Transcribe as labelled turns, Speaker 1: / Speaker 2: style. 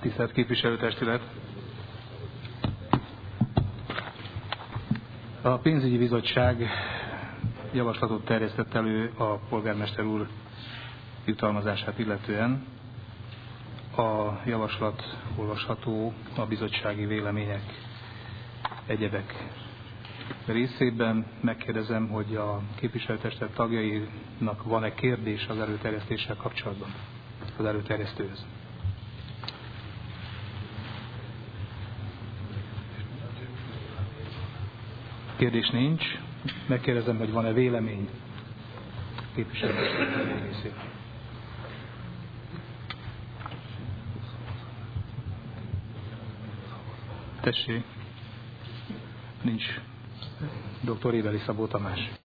Speaker 1: Tisztelt Képviselőtestület! A pénzügyi bizottság javaslatot terjesztett elő a polgármester úr jutalmazását illetően. A javaslat olvasható a bizottsági vélemények egyebek részében. Megkérdezem, hogy a képviselőtestület tagjainak van-e kérdés az előterjesztéssel kapcsolatban, az előterjesztőhöz. Kérdés nincs. Megkérdezem, hogy van-e vélemény képviselőtestület részéről. Tessék. Nincs. Dr. Ébeli Szabó Tamás.